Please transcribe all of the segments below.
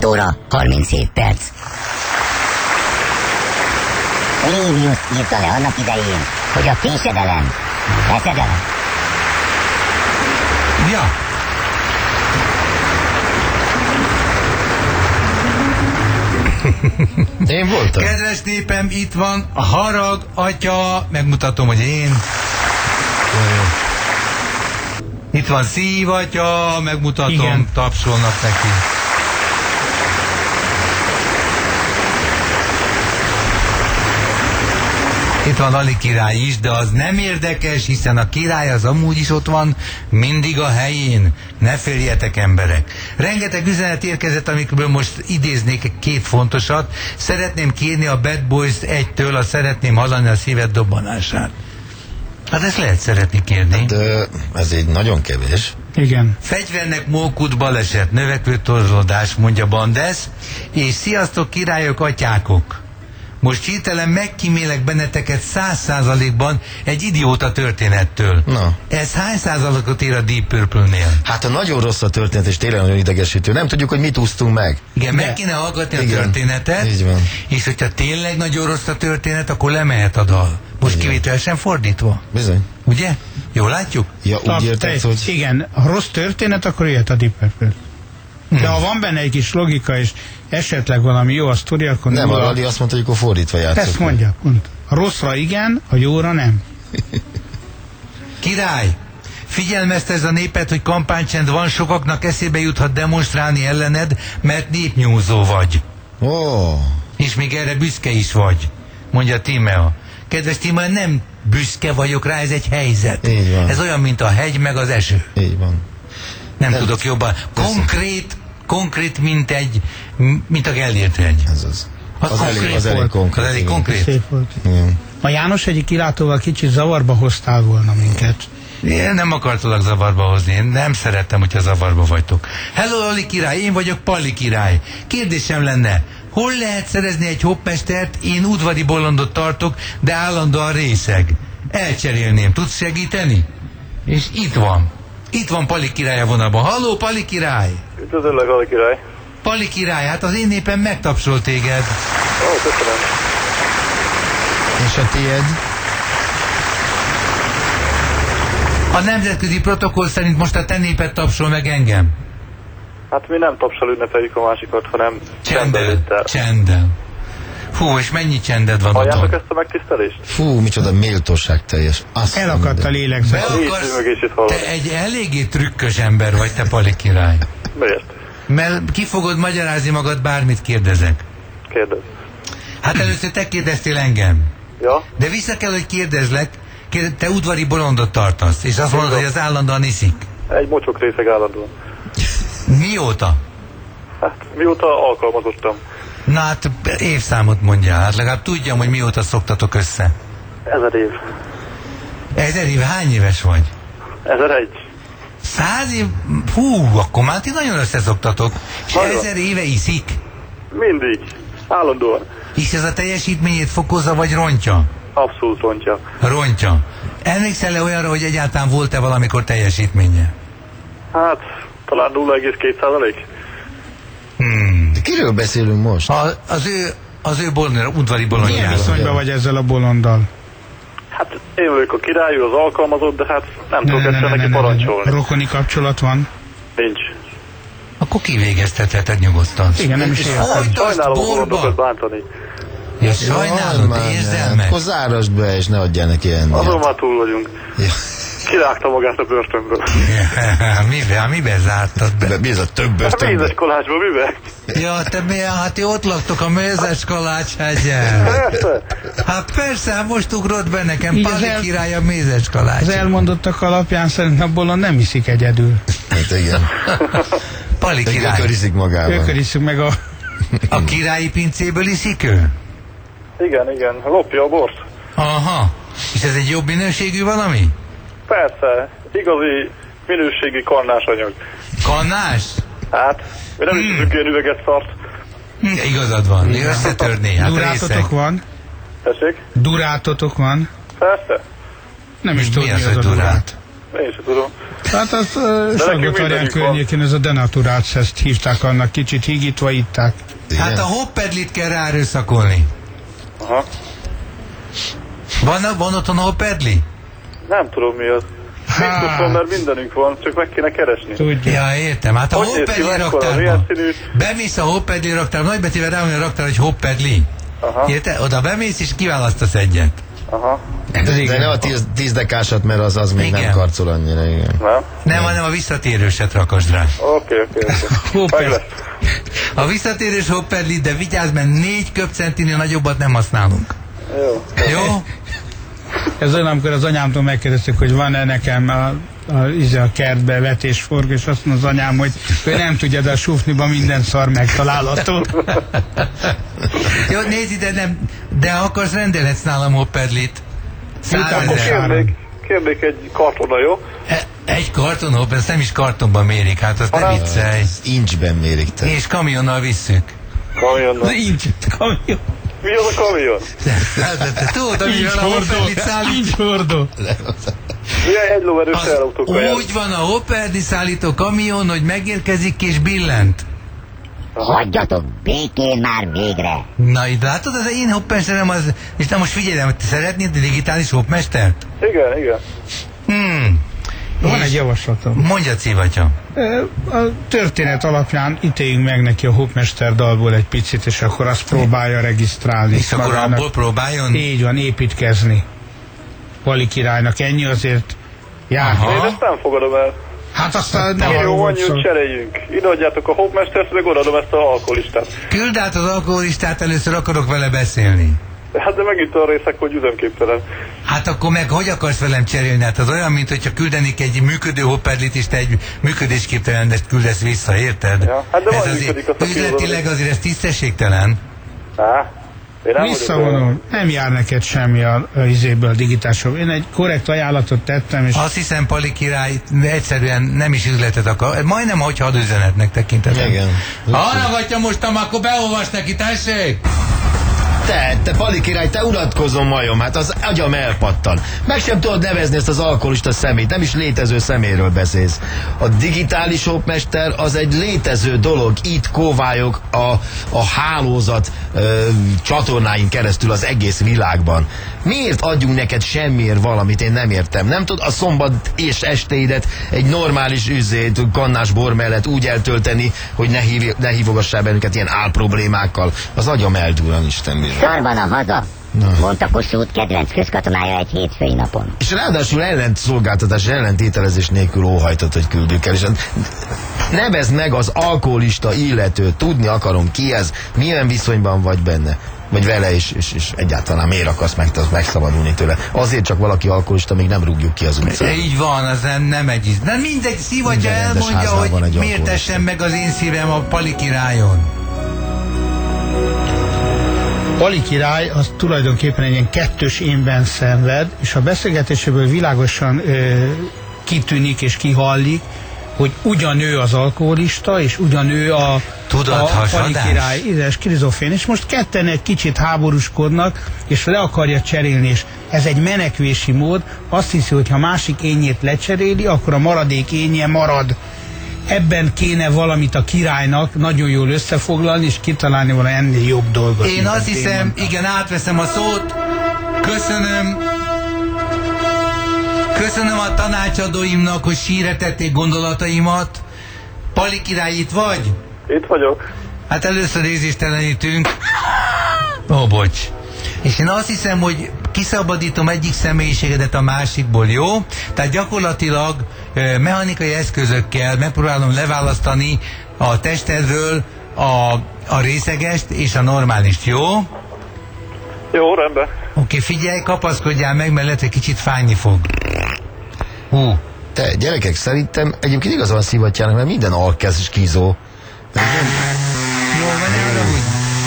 óra 37 perc. Livius írta le annak idején, hogy a késedelem veszedelem. Ja. Én voltam. Kedves népem, itt van a Harag atya, megmutatom, hogy én. Itt van Szív atya, megmutatom, igen. Tapsolnak neki. Itt van Ali király is, de az nem érdekes, hiszen a király az amúgy is ott van, mindig a helyén. Ne féljetek, emberek. Rengeteg üzenet érkezett, amikből most idéznék két fontosat. Szeretném kérni a Bad Boys 1-től, a szeretném hallani a szíved dobbanását. Hát ezt lehet szeretni kérni. De ez így nagyon kevés. Igen. Fegyvernek mókút baleset, növekvő torzulódás, mondja Bandesz, és sziasztok királyok, atyákok. Most hirtelen megkímélek benneteket 100%-ban egy idióta történettől. Na. Ez hány százalékot ér a Deep Purple-nél? Hát a nagyon rossz a történet, és tényleg nagyon idegesítő. Nem tudjuk, hogy mit úsztunk meg. Igen, meg kéne hallgatni a történetet, így van. És hogyha tényleg nagyon rossz a történet, akkor lemehet a dal. Most kivételesen fordítva. Bizony. Ugye? Jól látjuk? Ja, úgy érted, hogy... Igen, ha rossz történet, akkor jöhet a Deep Purple. De ha van benne egy kis logika, és esetleg valami jó a sztori, akkor nem. Nem, Ali azt mondta, hogy akkor fordítva játszok. Ezt mondja, a rosszra igen, a jóra nem. Király! Figyelmeztesd a népet, hogy kampánycsend van, sokaknak eszébe juthat demonstrálni ellened, mert népnyúzó vagy. És még erre büszke is vagy, mondja Tímea. Kedves Tímea, nem büszke vagyok rá, ez egy helyzet. Így van. Ez olyan, mint a hegy meg az eső. Így van. Nem tudok jobban. Konkrét, mint a Gellért hegy. Ez az. Az elég konkrét. Az elég konkrét. Szép volt. A János egyik kilátóval kicsit zavarba hoztál volna minket. Én nem akartalak zavarba hozni, én nem szerettem, hogyha zavarba vagytok. Hello, Ali király, én vagyok Palli király. Kérdésem lenne, hol lehet szerezni egy hoppmestert? Én udvari bolondot tartok, de állandóan részeg. Elcserélném, tudsz segíteni? És itt van Palli király a vonalban. Halló, Palli király! Üdvözöllek, Ali király! Palli király, hát az én népem megtapsol téged. Ó, köszönöm. És a tiéd? A nemzetközi protokoll szerint most a te néped tapsol meg engem. Hát mi nem tapsal ünnepeljük a másikat, hanem Csenddel. Hú, és mennyi csended van halljátok otthon? ezt a megtisztelést? Fú, micsoda méltóság teljes. Elakadt a lélegzet. Te egy eléggé trükkös ember vagy, te Palli király. Miért? Mert ki fogod magyarázni magad, bármit kérdezek. Kérdez. Hát először te kérdeztél engem. Ja? De vissza kell, hogy kérdezlek, te udvari bolondot tartasz, és azt mondod, hogy az állandóan iszik. Egy mocsok részeg állandóan. Mióta? Hát mióta alkalmazottam. Na hát évszámot mondjál, hát legalább tudjam, hogy mióta szoktatok össze. 1000 év. 1000 év, hány éves vagy? 1001. 100 év? Hú, akkor már ti nagyon összeszoktatok. És 1000 éve iszik? Mindig. Állandóan. És ez a teljesítményét fokozza, vagy rontja? Abszolút rontja. Rontja. Emlékszel-e olyanra, hogy egyáltalán volt-e valamikor teljesítménye? Hát, talán 0,2%. De kiről beszélünk most? Az ő udvari bolondjáról. Milyen viszonyban vagy ezzel a bolonddal? Hát én vagyok a király, ő az alkalmazott, de hát nem tudok egyszer neki parancsolni. Rokoni kapcsolat van? Nincs. Akkor kivégeztetheted nyugodtan. Igen, nem is értem. Sajnálom a bolondokat bántani. Ja, sajnálod, érzem akkor zárasd be, és ne adjál neki enni. Azon már túl vagyunk. Ja. Kirágta magát a börtönből. Miben zártad be? Mi ez a több A börtönből? mézes kolácsból miben? Ja, te milyen, hát ti ott laktok a Mézes Kalács-hegyen. Persze. Hát persze, most ugrott be nekem, Így Palli király a Mézes Kalács. Az elmondottak alapján szerint a bolond nem iszik egyedül. Hát igen. Palli király. Ők iszik magával. Ők isszuk meg a királyi pincéből iszik ő? Igen, lopja a bort. Aha. És ez egy jobb minőségű valami? Persze, igazi minőségi kannás anyag. Kannás? Hát, mi nem is tudjuk ilyen üveget szart. Igazad van, összetörné. Hát durátotok van? Tessék? Durátotok van? Persze. Nem is tudom, mi az a durát. Én sem tudom. Hát azt nekünk Salgótarján mindenük van. környékén ez a denaturált szeszt hívták annak, kicsit higítva itták. Hát a hoppedlit kell ráerőszakolni. Aha. Van otthon hoppedli? Nem tudom mi az. Biztos van, mert mindenünk van, csak meg kéne keresni. Tudja. Ja, értem. Hát a Hogy néz ki, hoppedli mekkora, raktárban. milyen színű? Bemész a hoppedli raktárba, nagybetűvel rámondja a raktár, hogy hoppedli. Aha, Érte? Oda bemész és kiválasztasz egyet. aha. De ne a 10 dekásat, mert az még Igen. nem karcol annyira, igen. Nem? Nem, hanem a visszatérőset rakasd rá. Oké. Meg lesz. A visszatérős hoppedli, de vigyázz, mert 4 köbcentinél nagyobbat nem használunk. Jó. Jó? Ez olyan, amikor az anyámtól megkérdeztük, hogy van-e nekem a kertbe vetésforg, és azt mondja az anyám, hogy ő nem tudja, de a sufniban minden szar megtalálható. Jó, nézd ide, de ha akarsz, rendelhetsz nálam hoppedlit. 100 Akkor 000. kérnék egy kartona, jó? Egy karton hopped, ezt nem is kartonban mérik, hát azt nem viccelj. Incsben mérik te. És kamionnal visszük. Kamionnal. Nincs kamion. Mi az a kamion? Te tudod, amivel a hoppedlit szállít? Nincs hordó. Milyen egy lóerős Az teherautókkal jár? úgy van a hoppedli szállító kamion, hogy megérkezik és billent. Hagyjatok békén már végre. Na, itt látod, az én hoppmesterem az... És na most figyelj, hogy te szeretnéd a digitális hoppmestert? Igen. Van egy javaslatom. Mondja, Civatya. A történet alapján ítéljünk meg neki a hoppmester dalból egy picit, és akkor azt próbálja regisztrálni. És akkor magának. abból próbáljon? Így van, építkezni. Pali királynak ennyi azért jár. Aha. Én ezt nem fogadom el. Hát aztán nem Jó, arról volt szó. annyit cseréljünk. Ideadjátok a hopmestert, meg odaadom ezt a alkoholistát. Küld át az alkoholistát, először akarok vele beszélni. Hát de megint a részek, hogy üzemképtelen. Hát akkor meg hogy akarsz velem cserélni? Hát az olyan, mint hogyha küldenék egy működő hoppedlit, és te egy működésképtelent küldesz vissza, érted? Ja, hát de Ez van azért, működik, azt a üzletileg azért ez tisztességtelen. Én nem Visszavonom, nem jár neked semmi a izéből, digitásról. Én egy korrekt ajánlatot tettem, és Azt hiszem, Pali király egyszerűen nem is üzletet akar. Majdnem, hogy hadüzenetnek tekintetem. Igen. Hallgatja mostam, akkor beolvas neki, tessék! Te Pali király, te unatkozom majom, hát az agyam elpattan. Meg sem tudod nevezni ezt az alkoholista szemét, nem is létező szeméről beszélsz. A digitális hoppmester az egy létező dolog, itt kóvályog a hálózat csatornáin keresztül az egész világban. Miért adjunk neked semmiért valamit, én nem értem. Nem tudod a szombat és estéidet egy normális kannás bor mellett úgy eltölteni, hogy ne hívogassál bennünket ilyen álproblémákkal. Az agyam eldúran, Isten bizony. Szarban a haza, mondta Kossuth kedvenc közkatonája egy hétfői napon. És ráadásul ellentszolgáltatás, ellentételezés nélkül óhajtott, hogy küldjük el. És nevezd meg az alkoholista illetőt, tudni akarom ki ez, milyen viszonyban vagy benne. Vagy vele, és egyáltalán miért akarsz megszabadulni tőle. Azért csak valaki alkoholista, még nem rúgjuk ki az utcára. Így van, az nem egy íz. De mindegy, Szivatya Minden rendes elmondja, háznál van hogy egy miért alkoholista. tessem meg az én szívem a Pali királyon. Pali király az tulajdonképpen egy ilyen kettős énben szenved, és a beszélgetéséből világosan kitűnik és kihallik, hogy ugyan ő az alkoholista, és ugyan ő a Pali király, és skizofrén, és most ketten egy kicsit háborúskodnak, és le akarja cserélni, és ez egy menekvési mód, azt hiszi, hogy ha másik énjét lecseréli, akkor a maradék énje marad. Ebben kéne valamit a királynak nagyon jól összefoglalni, és kitalálni valami ennél jobb dolgot. Én azt hiszem, igen, átveszem a szót. Köszönöm a tanácsadóimnak, hogy sírre tették gondolataimat. Pali király, itt vagy? Itt vagyok. Hát először érzéstelenítünk. Ó, bocs. És én azt hiszem, hogy kiszabadítom egyik személyiségedet a másikból, jó? Tehát gyakorlatilag mechanikai eszközökkel megpróbálom leválasztani a testedről a részegest és a normálist, jó? Jó, rendben. Oké, figyelj, kapaszkodjál meg, mert lehet, hogy kicsit fájni fog. Te, gyerekek, szerintem egyébként igaza van Szivattyának, mert minden alkezd skizó. Jó, van, ne arra úgy.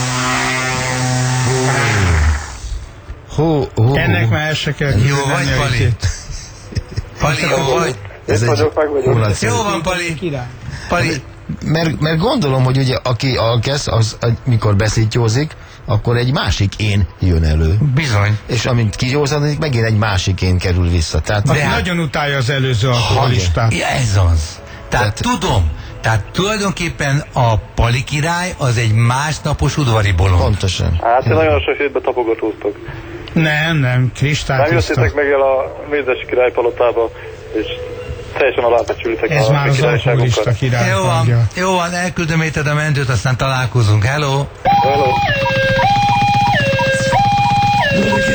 Ennek már el se kell Jó kifizetni vagy, a Pali? ütét. Pali, jó vagy? Ez Itt vagyok, meg vagyok. hullatszerű. Jó van, Pali. Király. Pali, Mert gondolom, hogy ugye aki alkesz, az mikor beszítjózik, akkor egy másik én jön elő. Bizony. És amint kigyógyszanodik, megint egy másik én kerül vissza. Tehát Aki nagyon utálja az előző alkoholistát. Ja, ez az. Tehát tudom. Tehát tulajdonképpen a Pali király az egy másnapos udvari bolond. pontosan. Hát én nagyon sok hétben tapogatóztok. Nem, kristályt Nem jöttétek isztak. meg el a Mézesi király palotába, és teljesen alábecsülitek Ez a már az alkoholista királyságokat. király. Jó van, elküldöm érted a mentőt, aztán találkozunk. Hello! Hello.